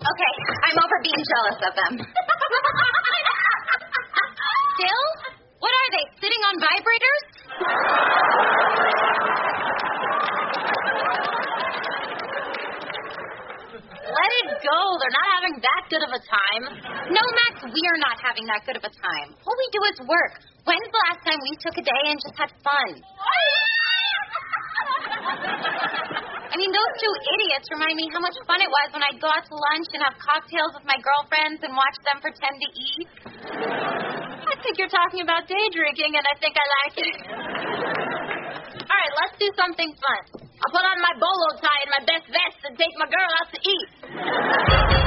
Okay, I'm over being jealous of them. Still? What are they, sitting on vibrators? Let it go. They're not having that good of a time. No, Max, we're not having that good of a time. All we do is work. When's the last time we took a day and just had fun? I mean, those two idiots remind me how much fun it was when I'd go out to lunch and have cocktails with my girlfriends and watch them pretend to eat. I think you're talking about day drinking, and I think I like it. All right, let's do something fun. I'll put on my bolo tie and my best vest and take my girl out to eat.